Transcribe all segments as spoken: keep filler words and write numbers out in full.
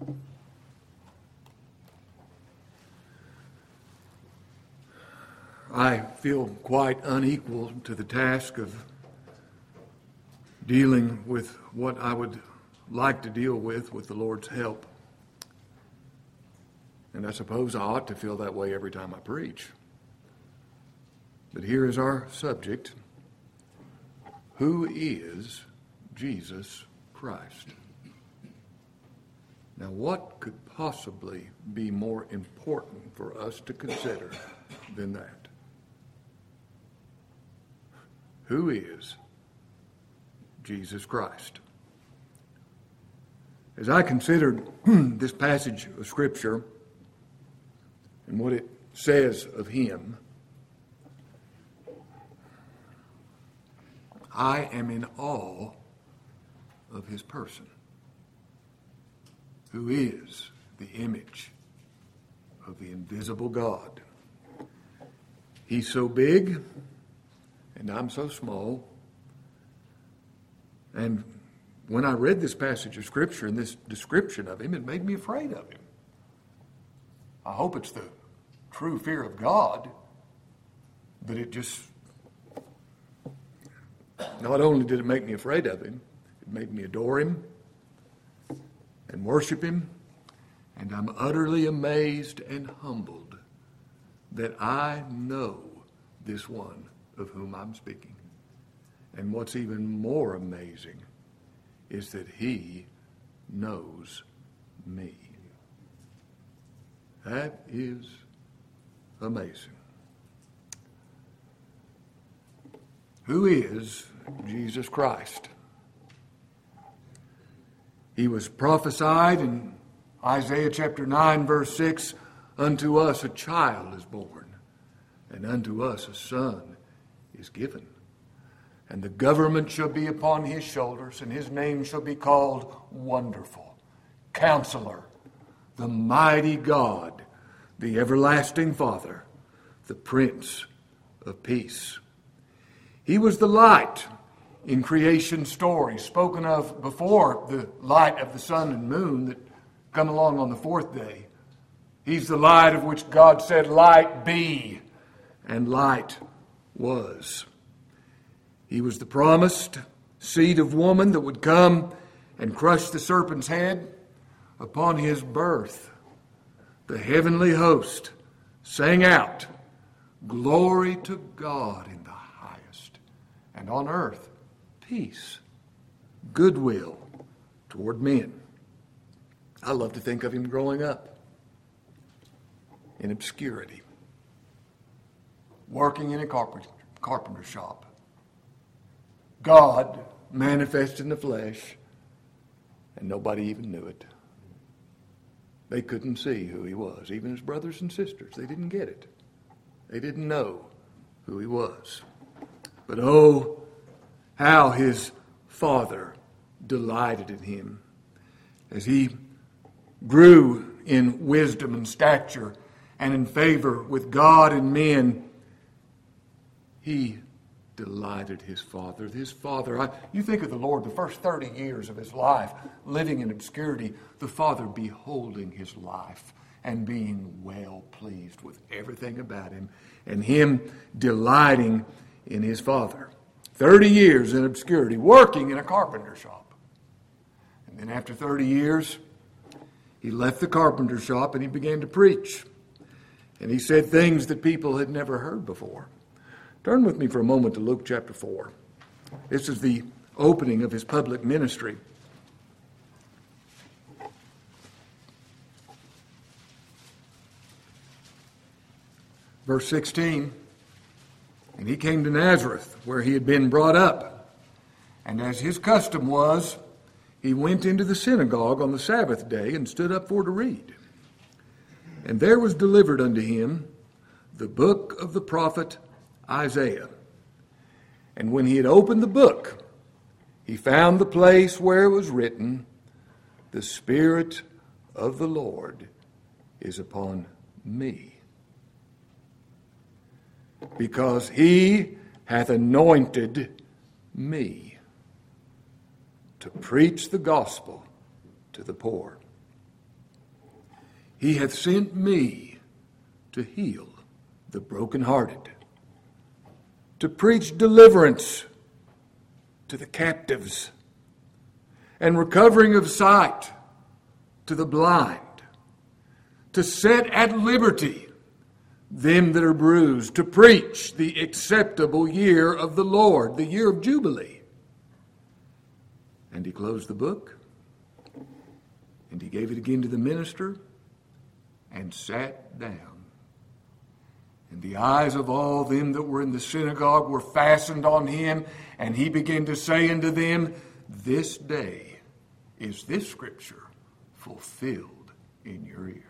I feel quite unequal to the task of dealing with what I would like to deal with with the Lord's help. And I suppose I ought to feel that way every time I preach. But here is our subject. Who is Jesus Christ? Now, what could possibly be more important for us to consider than that? Who is Jesus Christ? As I considered this passage of Scripture and what it says of him, I am in awe of his person, who is the image of the invisible God. He's so big, and I'm so small. And when I read this passage of Scripture and this description of him, it made me afraid of him. I hope it's the true fear of God, but it just, not only did it make me afraid of him, it made me adore him and worship him, and I'm utterly amazed and humbled that I know this one of whom I'm speaking. And what's even more amazing is that he knows me. That is amazing. Who is Jesus Christ? He was prophesied in Isaiah chapter nine, verse six, unto us a child is born, and unto us a son is given. And the government shall be upon his shoulders, and his name shall be called Wonderful, Counselor, the Mighty God, the Everlasting Father, the Prince of Peace. He was the light in creation story, spoken of before the light of the sun and moon that come along on the fourth day. He's the light of which God said, "Light be," and light was. He was the promised seed of woman that would come and crush the serpent's head. Upon his birth, the heavenly host sang out, "Glory to God in the highest, and on earth peace, goodwill toward men." I love to think of him growing up in obscurity, working in a carpenter, carpenter shop. God manifest in the flesh, and nobody even knew it. They couldn't see who he was. Even his brothers and sisters, they didn't get it. They didn't know who he was. But oh, how his Father delighted in him as he grew in wisdom and stature and in favor with God and men. He delighted his Father. His Father, I, you think of the Lord, the first thirty years of his life, living in obscurity, the Father beholding his life and being well pleased with everything about him, and him delighting in his Father. thirty years in obscurity, working in a carpenter shop. And then after thirty years, he left the carpenter shop and he began to preach. And he said things that people had never heard before. Turn with me for a moment to Luke chapter four. This is the opening of his public ministry. Verse sixteen, "And he came to Nazareth, where he had been brought up. And as his custom was, he went into the synagogue on the Sabbath day and stood up for to read. And there was delivered unto him the book of the prophet Isaiah. And when he had opened the book, he found the place where it was written, The Spirit of the Lord is upon me, because he hath anointed me to preach the gospel to the poor. He hath sent me to heal the brokenhearted, to preach deliverance to the captives, and recovering of sight to the blind, to set at liberty them that are bruised, to preach the acceptable year of the Lord, the year of Jubilee. And he closed the book, and he gave it again to the minister, and sat down. And the eyes of all them that were in the synagogue were fastened on him, and he began to say unto them, This day is this scripture fulfilled in your ears.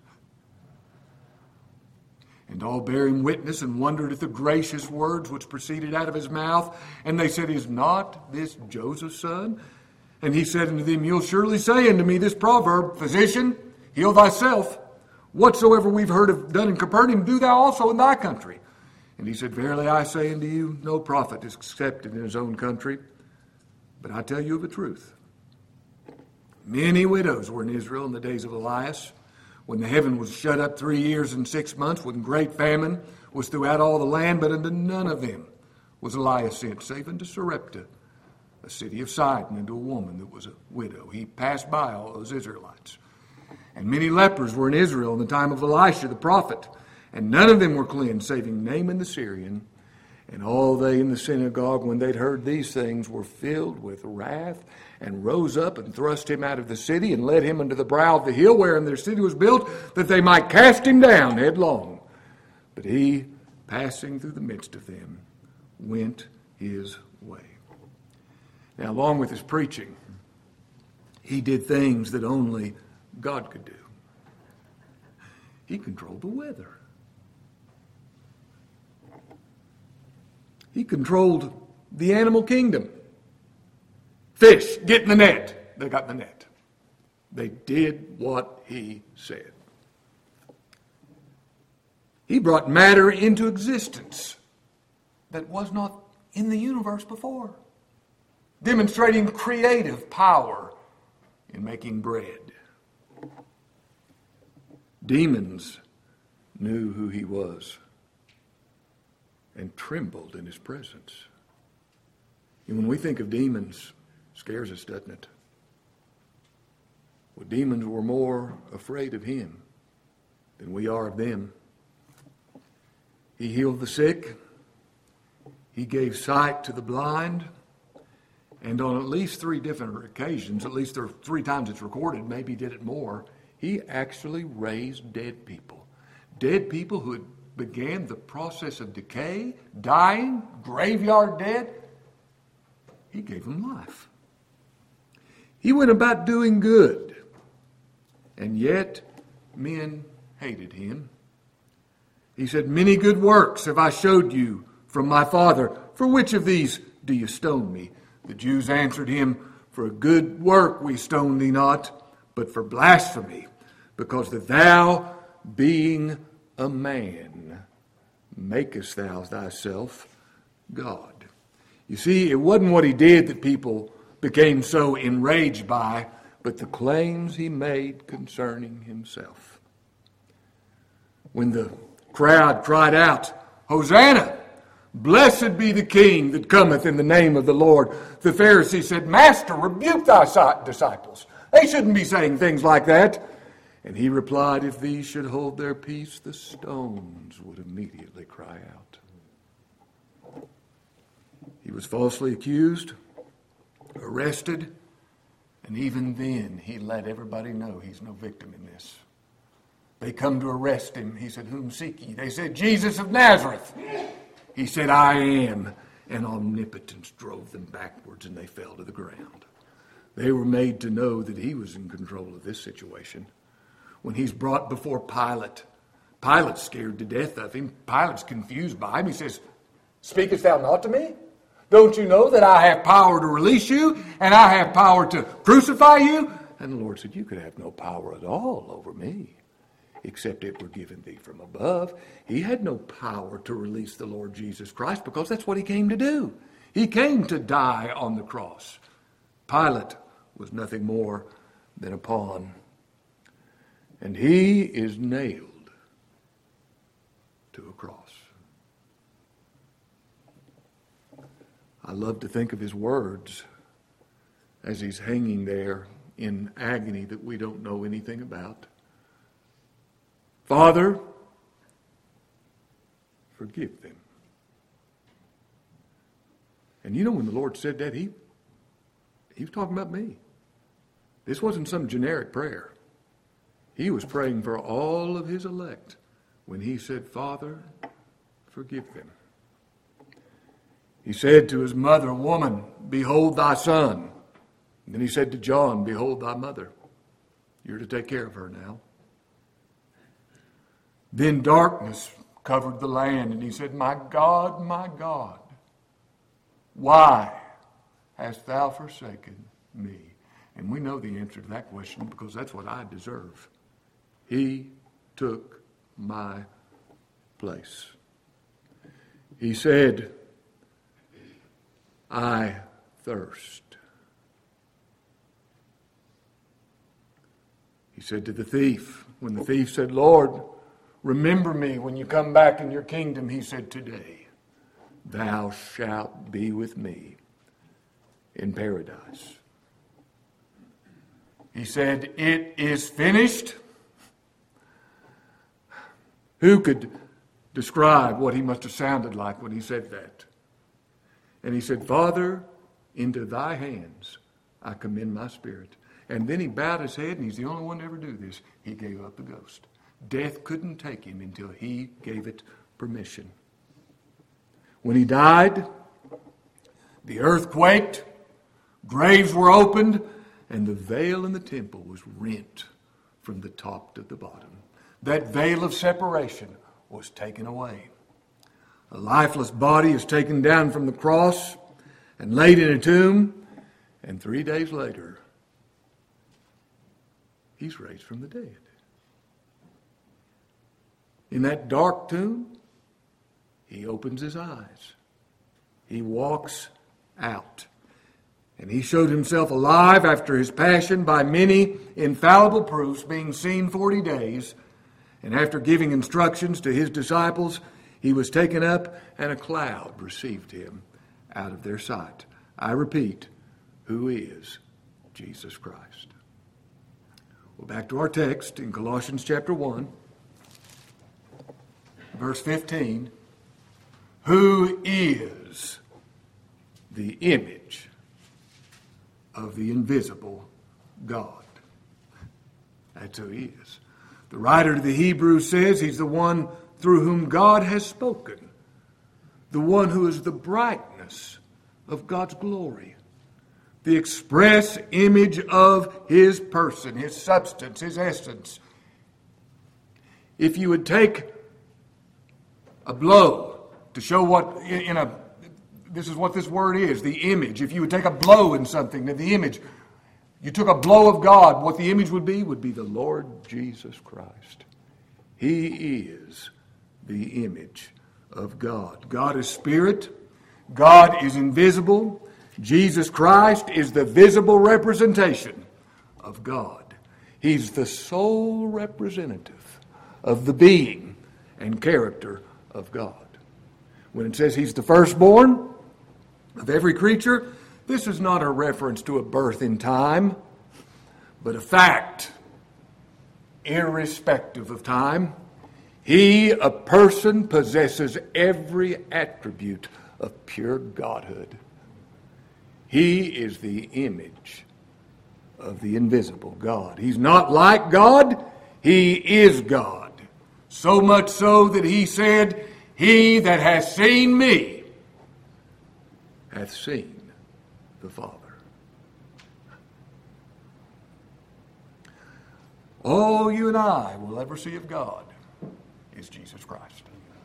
And all bearing witness and wondered at the gracious words which proceeded out of his mouth. And they said, Is not this Joseph's son? And he said unto them, You'll surely say unto me this proverb, Physician, heal thyself. Whatsoever we've heard of done in Capernaum, do thou also in thy country. And he said, Verily I say unto you, no prophet is accepted in his own country. But I tell you of a truth. Many widows were in Israel in the days of Elias, when the heaven was shut up three years and six months, when great famine was throughout all the land, but unto none of them was Elias sent, save unto Sarepta, a city of Sidon, unto a woman that was a widow. He passed by all those Israelites. And many lepers were in Israel in the time of Elisha the prophet, and none of them were cleansed, saving Naaman the Syrian. And all they in the synagogue, when they'd heard these things, were filled with wrath, and rose up and thrust him out of the city, and led him unto the brow of the hill wherein their city was built, that they might cast him down headlong. But he, passing through the midst of them, went his way. Now, along with his preaching, he did things that only God could do. He controlled the weather. He controlled the animal kingdom. Fish, get in the net. They got in the net. They did what he said. He brought matter into existence that was not in the universe before, demonstrating creative power in making bread. Demons knew who he was and trembled in his presence. And when we think of demons, it scares us, doesn't it? Well, demons were more afraid of him than we are of them. He healed the sick. He gave sight to the blind. And on at least three different occasions, at least there are three times it's recorded, maybe he did it more, he actually raised dead people. Dead people who had began the process of decay, dying, graveyard dead. He gave them life. He went about doing good. And yet men hated him. He said, Many good works have I showed you from my Father. For which of these do you stone me? The Jews answered him, For a good work we stone thee not, but for blasphemy, because that thou, being a man, makest thou thyself God. You see, it wasn't what he did that people became so enraged by, but the claims he made concerning himself. When the crowd cried out, Hosanna! Blessed be the King that cometh in the name of the Lord. The Pharisee said, Master, rebuke thy disciples. They shouldn't be saying things like that. And he replied, If these should hold their peace, the stones would immediately cry out. He was falsely accused, arrested, and even then he let everybody know he's no victim in this. They come to arrest him. He said, Whom seek ye? They said, Jesus of Nazareth. He said, I am. And omnipotence drove them backwards and they fell to the ground. They were made to know that he was in control of this situation. When he's brought before Pilate, Pilate's scared to death of him. Pilate's confused by him. He says, Speakest thou not to me? Don't you know that I have power to release you and I have power to crucify you? And the Lord said, You could have no power at all over me, except it were given thee from above. He had no power to release the Lord Jesus Christ because that's what he came to do. He came to die on the cross. Pilate was nothing more than a pawn. And he is nailed to a cross. I love to think of his words as he's hanging there in agony that we don't know anything about. Father, forgive them. And you know, when the Lord said that, he, he was talking about me. This wasn't some generic prayer. He was praying for all of his elect when he said, Father, forgive them. He said to his mother, Woman, behold thy son. And then he said to John, Behold thy mother. You're to take care of her now. Then darkness covered the land, and he said, My God, my God, why hast thou forsaken me? And we know the answer to that question because that's what I deserve. He took my place. He said, I thirst. He said to the thief, when the thief said, Lord, remember me when you come back in your kingdom, he said, today thou shalt be with me in paradise. He said, it is finished. Who could describe what he must have sounded like when he said that? And he said, Father, into thy hands I commend my spirit. And then he bowed his head, and he's the only one to ever do this. He gave up the ghost. Death couldn't take him until he gave it permission. When he died, the earth quaked, graves were opened, and the veil in the temple was rent from the top to the bottom. That veil of separation was taken away. A lifeless body is taken down from the cross and laid in a tomb, and three days later, he's raised from the dead. In that dark tomb, he opens his eyes. He walks out. And he showed himself alive after his passion by many infallible proofs, being seen forty days. And after giving instructions to his disciples, he was taken up, and a cloud received him out of their sight. I repeat, who is Jesus Christ? Well, back to our text in Colossians chapter one, verse fifteen. Who is the image of the invisible God? That's who he is. The writer to the Hebrews says he's the one through whom God has spoken, the one who is the brightness of God's glory, the express image of his person, his substance, his essence. If you would take a blow to show what in a, this is what this word is, the image. If you would take a blow in something, the image, you took a blow of God, what the image would be, would be the Lord Jesus Christ. He is the image of God. God is spirit. God is invisible. Jesus Christ is the visible representation of God. He's the sole representative of the being and character of God. When it says he's the firstborn of every creature, this is not a reference to a birth in time, but a fact, irrespective of time. He, a person, possesses every attribute of pure godhood. He is the image of the invisible God. He's not like God, he is God. So much so that he said, he that has seen me hath seen the Father. All you and I will ever see of God is Jesus Christ,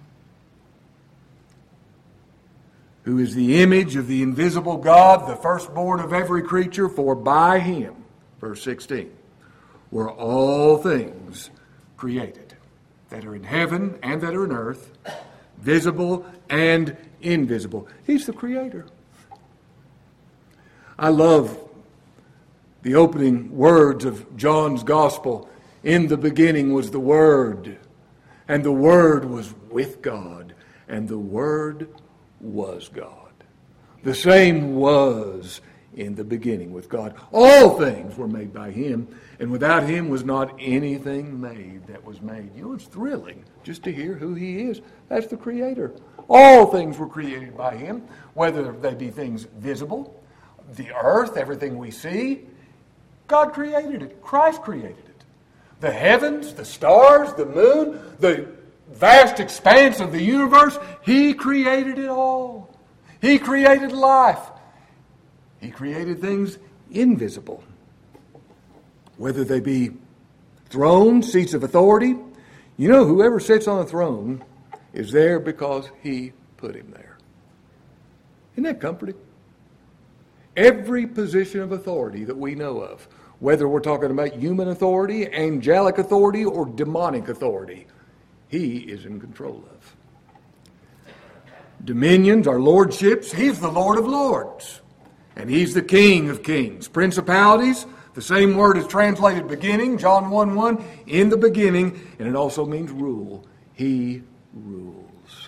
who is the image of the invisible God, the firstborn of every creature, for by him, verse sixteen, were all things created, that are in heaven and that are in earth, visible and invisible. He's the creator. I love the opening words of John's gospel In the beginning was the Word, and the Word was with God, and the Word was God. The same was in the beginning with God. All things were made by Him, and without Him was not anything made that was made. You know, it's thrilling just to hear who He is. That's the Creator. All things were created by Him, whether they be things visible, the earth, everything we see. God created it. Christ created it. The heavens, the stars, the moon, the vast expanse of the universe, He created it all. He created life. He created things invisible, whether they be thrones, seats of authority. You know, whoever sits on a throne is there because He put him there. Isn't that comforting? Every position of authority that we know of, whether we're talking about human authority, angelic authority, or demonic authority, He is in control of. Dominions are lordships. He's the Lord of lords. And He's the King of kings. Principalities, the same word is translated beginning, John one one, in the beginning, and it also means rule. He rules.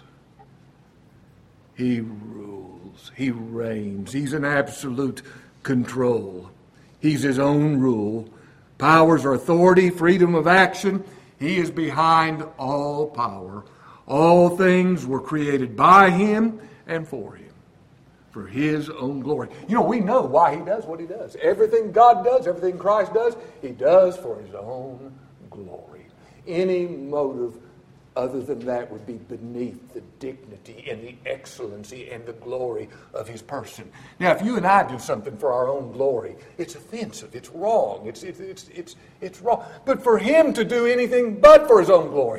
He rules. He reigns. He's in absolute control. He's His own rule. Powers or authority, freedom of action. He is behind all power. All things were created by Him and for Him, for His own glory. You know, we know why He does what He does. Everything God does, everything Christ does, He does for His own glory. Any motive other than that would be beneath the dignity and the excellency and the glory of His person. Now, if you and I do something for our own glory, it's offensive, it's wrong, it's, it's, it's, it's, it's wrong. But for Him to do anything but for His own glory,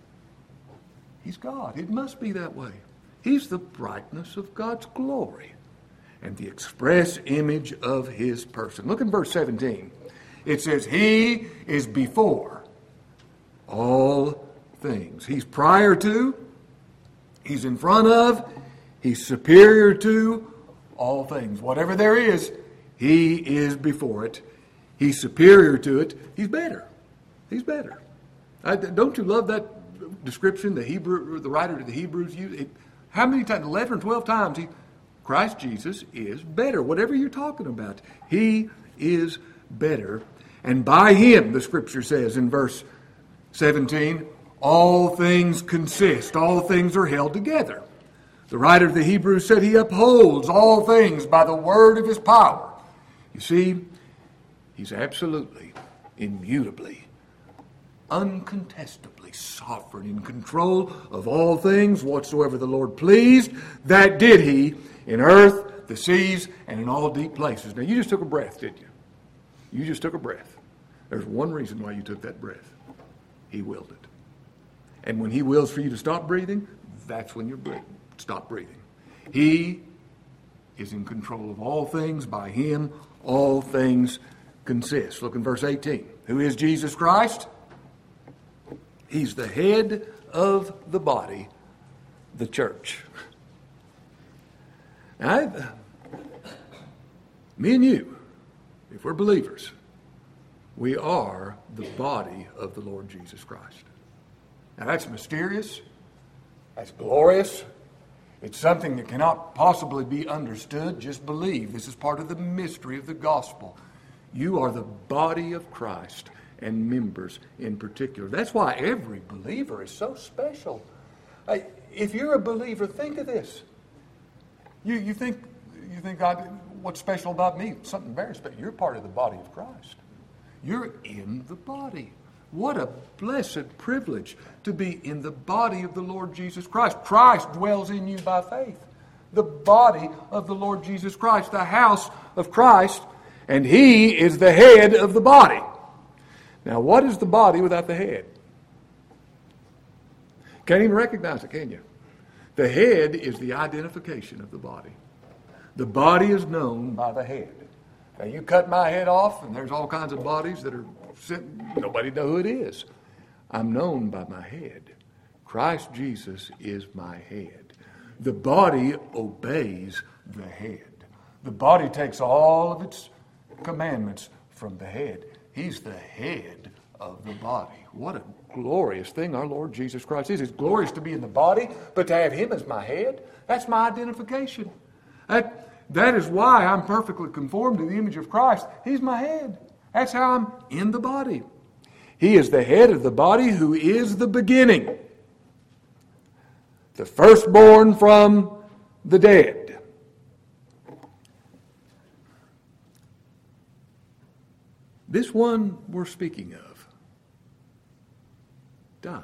He's God. It must be that way. He's the brightness of God's glory and the express image of His person. Look in verse seventeen. It says, He is before all things. He's prior to, He's in front of, He's superior to all things. Whatever there is, He is before it. He's superior to it. He's better. He's better. I, don't you love that description the Hebrew, the writer to the Hebrews used? It, how many times? eleven or twelve times. He, Christ Jesus is better. Whatever you're talking about, He is better. And by Him, the Scripture says in verse seventeen, all things consist. All things are held together. The writer of the Hebrews said He upholds all things by the word of His power. You see, He's absolutely, immutably, uncontestably sovereign, in control of all things. Whatsoever the Lord pleased, that did He in earth, the seas, and in all deep places. Now, you just took a breath, didn't you? You just took a breath. There's one reason why you took that breath. He willed it. And when He wills for you to stop breathing, that's when you breathing. Stop breathing. He is in control of all things. By Him, all things consist. Look in verse eighteen. Who is Jesus Christ? He's the head of the body, the church. Now, me and you, if we're believers, we are the body of the Lord Jesus Christ. Now, that's mysterious. That's glorious. It's something that cannot possibly be understood. Just believe. This is part of the mystery of the gospel. You are the body of Christ, and members in particular. That's why every believer is so special. If you're a believer, think of this. You you think you think God, what's special about me? Something very special. You're part of the body of Christ. You're in the body. What a blessed privilege to be in the body of the Lord Jesus Christ. Christ dwells in you by faith. The body of the Lord Jesus Christ, the house of Christ, and He is the head of the body. Now, what is the body without the head? Can't even recognize it, can you? The head is the identification of the body. The body is known by the head. Now, you cut my head off, and there's all kinds of bodies that are sitting, nobody knows who it is. I'm known by my head. Christ Jesus is my head. The body obeys the head. The body takes all of its commandments from the head. He's the head of the body. What a glorious thing our Lord Jesus Christ is. It's glorious to be in the body, but to have Him as my head, that's my identification. That, that is why I'm perfectly conformed to the image of Christ. He's my head. That's how I'm in the body. He is the head of the body who is the beginning, the firstborn from the dead. This one we're speaking of died.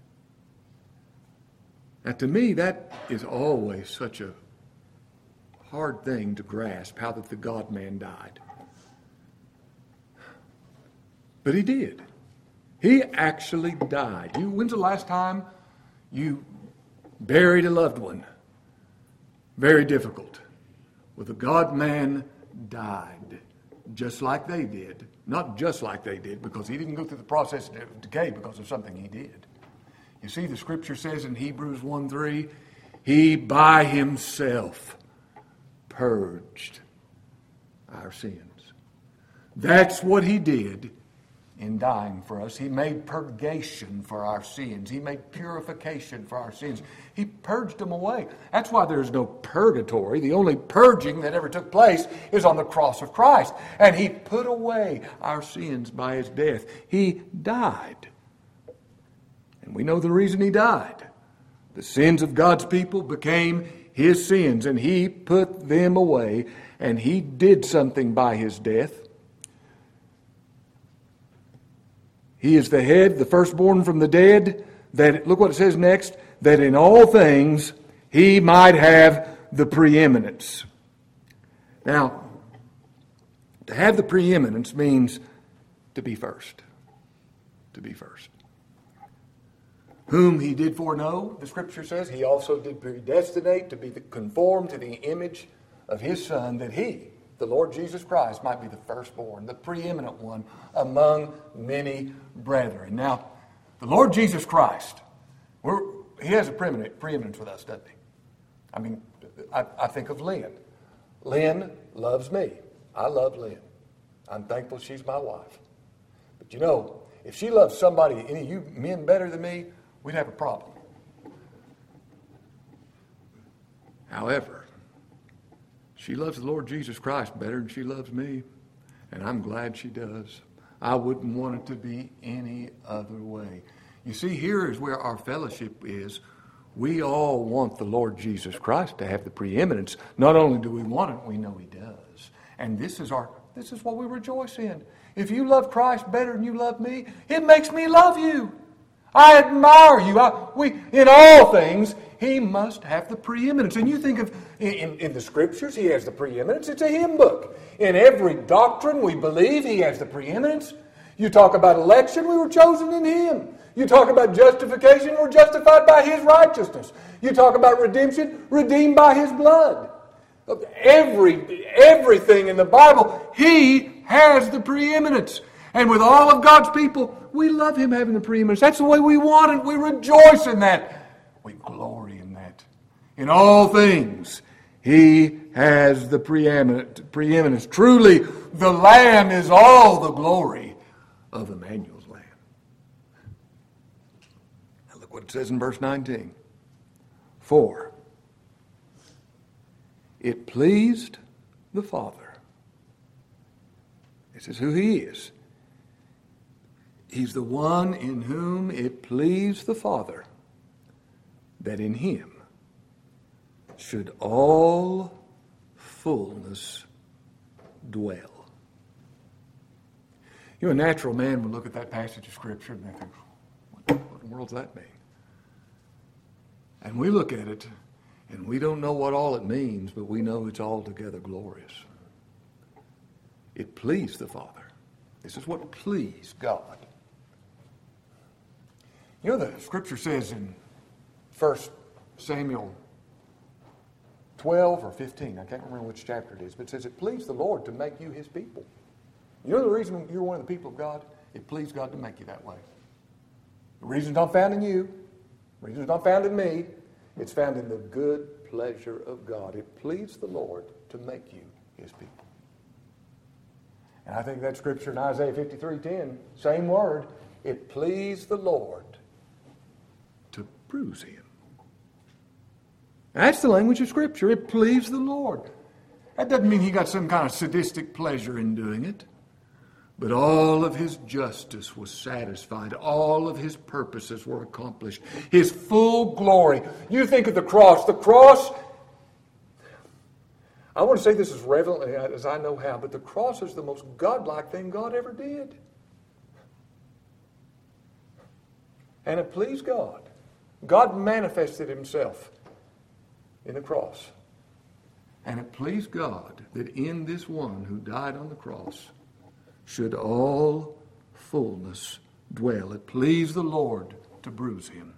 Now, to me, that is always such a hard thing to grasp, how that the God-man died. But He did. He actually died. You, when's the last time you buried a loved one? Very difficult. Well, the God-man died just like they did. Not just like they did, because He didn't go through the process of decay because of something He did. You see, the Scripture says in Hebrews one three, He by Himself purged our sins. That's what He did in dying for us. He made purgation for our sins. He made purification for our sins. He purged them away. That's why there's no purgatory. The only purging that ever took place is on the cross of Christ. And He put away our sins by His death. He died. And we know the reason He died. The sins of God's people became His sins, and He put them away, and He did something by His death. He is the head, the firstborn from the dead, that, look what it says next, that in all things He might have the preeminence. Now, to have the preeminence means to be first. To be first. Whom He did foreknow, the Scripture says, He also did predestinate to be conformed to the image of His Son, that He, the Lord Jesus Christ, might be the firstborn, the preeminent one among many brethren. Now, the Lord Jesus Christ, we're, He has a preeminent, preeminence with us, doesn't He? I mean, I, I think of Lynn. Lynn loves me. I love Lynn. I'm thankful she's my wife. But you know, if she loves somebody, any of you men better than me, we'd have a problem. However, she loves the Lord Jesus Christ better than she loves me, and I'm glad she does. I wouldn't want it to be any other way. You see, here is where our fellowship is. We all want the Lord Jesus Christ to have the preeminence. Not only do we want it, we know He does. And this is our this is what we rejoice in. If you love Christ better than you love me, it makes me love you. I admire you. I, we, in all things, He must have the preeminence. And you think of, in, in the Scriptures, He has the preeminence. It's a hymn book. In every doctrine we believe, He has the preeminence. You talk about election, we were chosen in Him. You talk about justification, we're justified by His righteousness. You talk about redemption, redeemed by His blood. Every, everything in the Bible, He has the preeminence. And with all of God's people, we love Him having the preeminence. That's the way we want it. We rejoice in that. We glory in that. In all things, He has the preeminent, preeminence. Truly, the Lamb is all the glory of Emmanuel's Lamb. Now look what it says in verse nineteen. For it pleased the Father. This is who He is. He's the one in whom it pleased the Father that in Him should all fullness dwell. You know, a natural man would look at that passage of Scripture and they think, what, what in the world does that mean? And we look at it and we don't know what all it means, but we know it's altogether glorious. It pleased the Father. This is what pleased God. You know, the Scripture says in First Samuel twelve or fifteen, I can't remember which chapter it is, but it says it pleased the Lord to make you His people. You know the reason you're one of the people of God? It pleased God to make you that way. The reason's not found in you. The reason's not found in me. It's found in the good pleasure of God. It pleased the Lord to make you His people. And I think that Scripture in Isaiah fifty-three ten, same word, It pleased the Lord to bruise him. That's the language of Scripture. It pleased the Lord. That doesn't mean he got some kind of sadistic pleasure in doing it. But all of his justice was satisfied. All of his purposes were accomplished. His full glory. You think of the cross. The cross, I want to say this as reverently as I know how, but the cross is the most godlike thing God ever did. And it pleased God. God manifested himself in the cross. And it pleased God that in this one who died on the cross should all fullness dwell. It pleased the Lord to bruise him.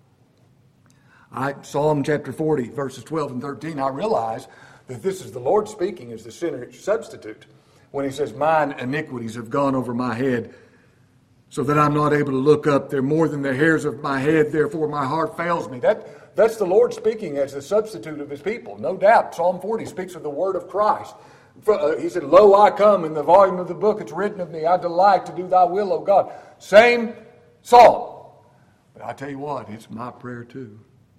I, Psalm chapter forty, verses twelve and thirteen, I realize that this is the Lord speaking as the sinner's substitute when he says, mine iniquities have gone over my head so that I'm not able to look up. They're more than the hairs of my head, therefore my heart fails me. That, that's the Lord speaking as the substitute of his people. No doubt, Psalm forty speaks of the word of Christ. He said, lo, I come, in the volume of the book it's written of me, I delight to do thy will, O God. Same psalm. But I tell you what, it's my prayer too.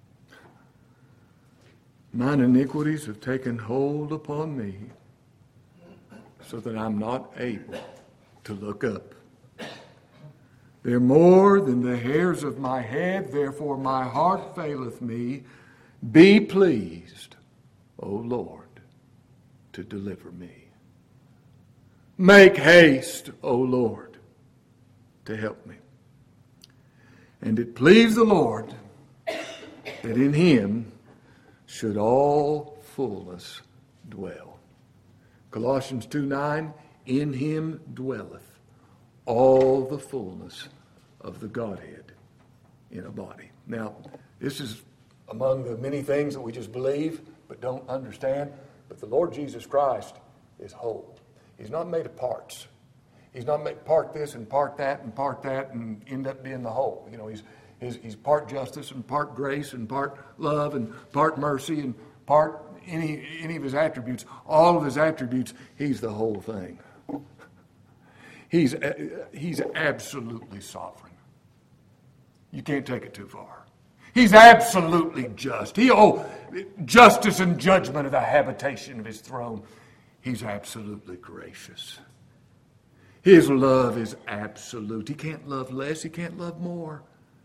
Mine iniquities have taken hold upon me so that I'm not able to look up. They're more than the hairs of my head, therefore my heart faileth me. Be pleased, O Lord, to deliver me. Make haste, O Lord, to help me. And it pleased the Lord that in him should all fullness dwell. Colossians two nine, in him dwelleth all the fullness of the Godhead in a body. Now, this is among the many things that we just believe but don't understand. But the Lord Jesus Christ is whole. He's not made of parts. He's not made part this and part that and part that and end up being the whole. You know, he's he's, he's part justice and part grace and part love and part mercy and part any any of his attributes. All of his attributes, he's the whole thing. He's he's absolutely sovereign. You can't take it too far. He's absolutely just. He, oh, justice and judgment are the habitation of his throne. He's absolutely gracious. His love is absolute. He can't love less. He can't love more.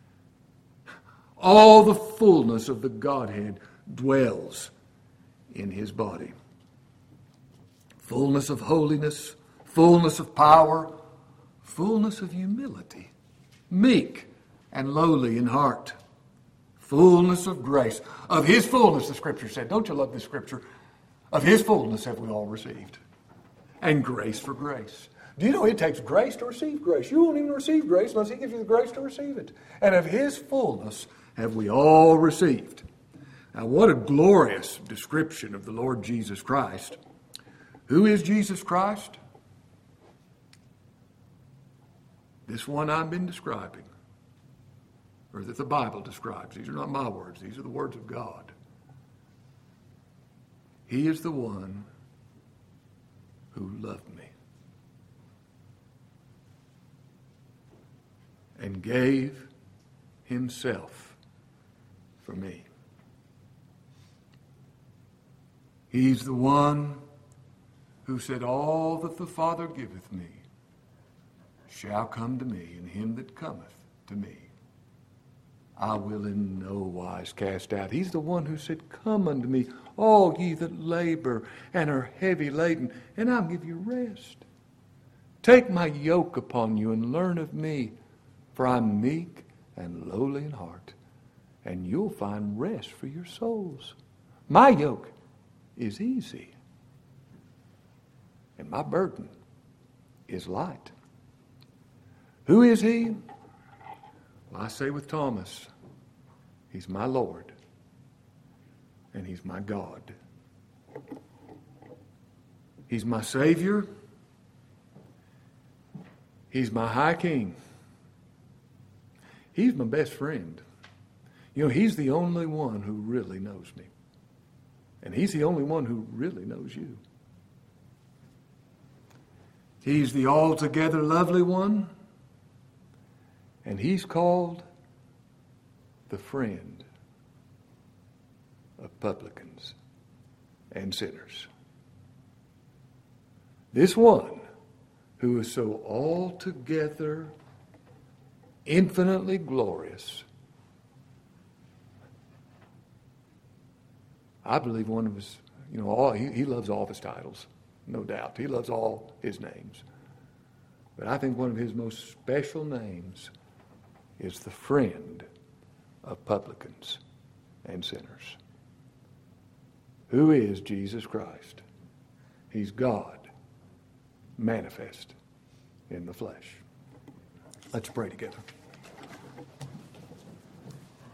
All the fullness of the Godhead dwells in his body. Fullness of holiness, fullness of power, fullness of humility, meek and lowly in heart. Fullness of grace. Of his fullness, the Scripture said. Don't you love this Scripture? Of his fullness have we all received. And grace for grace. Do you know it takes grace to receive grace? You won't even receive grace unless he gives you the grace to receive it. And of his fullness have we all received. Now what a glorious description of the Lord Jesus Christ. Who is Jesus Christ? This one I've been describing. Or that the Bible describes. These are not my words. These are the words of God. He is the one who loved me and gave himself for me. He's the one who said, all that the Father giveth me shall come to me, and him that cometh to me I will in no wise cast out. He's the one who said, come unto me, all ye that labor and are heavy laden, and I'll give you rest. Take my yoke upon you and learn of me, for I'm meek and lowly in heart, and you'll find rest for your souls. My yoke is easy, and my burden is light. Who is he? Well, I say with Thomas, he's my Lord, and he's my God. He's my Savior. He's my High King. He's my best friend. You know, he's the only one who really knows me. And he's the only one who really knows you. He's the altogether lovely one. And he's called the friend of publicans and sinners. This one who is so altogether infinitely glorious, I believe one of his, you know, all, he, he loves all of his titles, no doubt. He loves all his names. But I think one of his most special names is the friend of publicans and sinners. Who is Jesus Christ? He's God manifest in the flesh. Let's pray together.